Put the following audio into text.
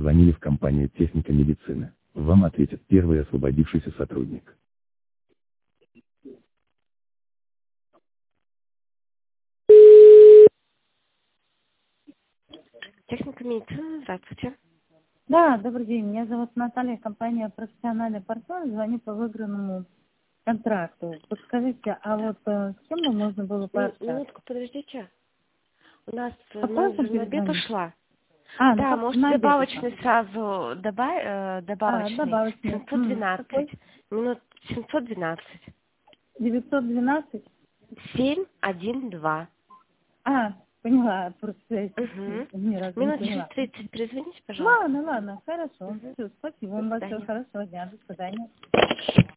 позвонили в компанию «Техника медицины». Вам ответит первый освободившийся сотрудник. Техника медицины, здравствуйте. Да, добрый день. Меня зовут Наталья, компания «Профессиональный партнер». Звоню по выигранному контракту. Подскажите, а вот с кем бы можно было пообщаться? Минутку, подождите. У нас Попозже менеджер на обед перезвонить? ушла. Ну Да, как можете на обед добавочный ушла? сразу добавочный. Добавочный. 712. Какой? Минут 712. 912? 712. Поняла. Просто я Угу. ни разу не Минут через поняла. 30 перезвоните, пожалуйста. Ладно, хорошо. Угу. Все, спасибо До вам большое. свидания. Хорошего дня. До свидания.